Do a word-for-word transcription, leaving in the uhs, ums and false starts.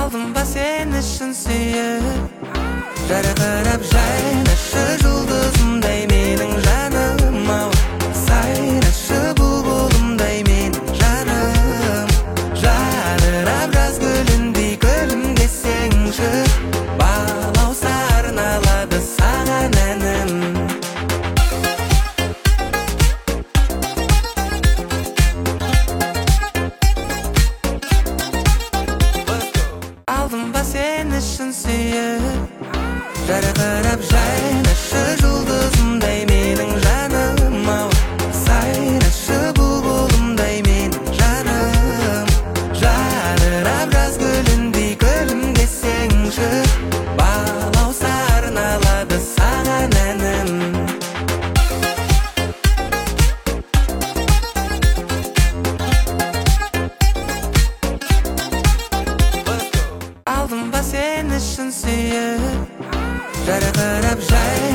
Алдым ба сен үшін сүйіп, жарқырап жайнашы жұлдызымдай менің жаным ау. Сайрашы бұлбұлымдай менің жаным, жадырап жаз гүліндей күлімдесеңші, балауса арналады саған әнім. Алдым ба сен үшін сүйіп, жарқырап жайнашы жұлдызымдай менің жаным ау. Сайрашы бұлбұлымдай менің жаным, жадырап жаз гүліндей күлімдесеңші, балауса арналады саған әнім. Алдым ба сен үшін сүйіп, жарқырап жай